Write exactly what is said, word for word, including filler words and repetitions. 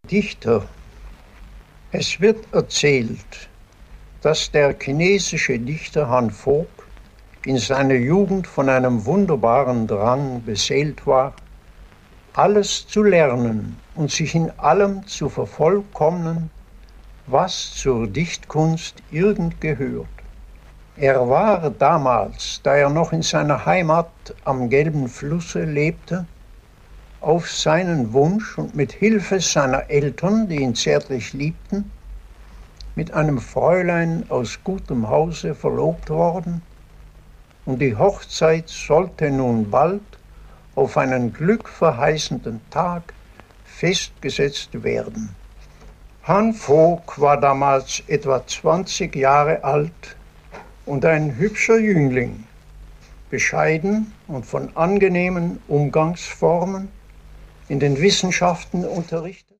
Dichter. Es wird erzählt, dass der chinesische Dichter Han Fok in seiner Jugend von einem wunderbaren Drang beseelt war, alles zu lernen und sich in allem zu vervollkommnen, was zur Dichtkunst irgend gehört. Er war damals, da er noch in seiner Heimat am Gelben Flusse lebte, auf seinen Wunsch und mit Hilfe seiner Eltern, die ihn zärtlich liebten, mit einem Fräulein aus gutem Hause verlobt worden, und die Hochzeit sollte nun bald auf einen glückverheißenden Tag festgesetzt werden. Han Fok war damals etwa zwanzig Jahre alt und ein hübscher Jüngling, bescheiden und von angenehmen Umgangsformen, in den Wissenschaften unterrichtet.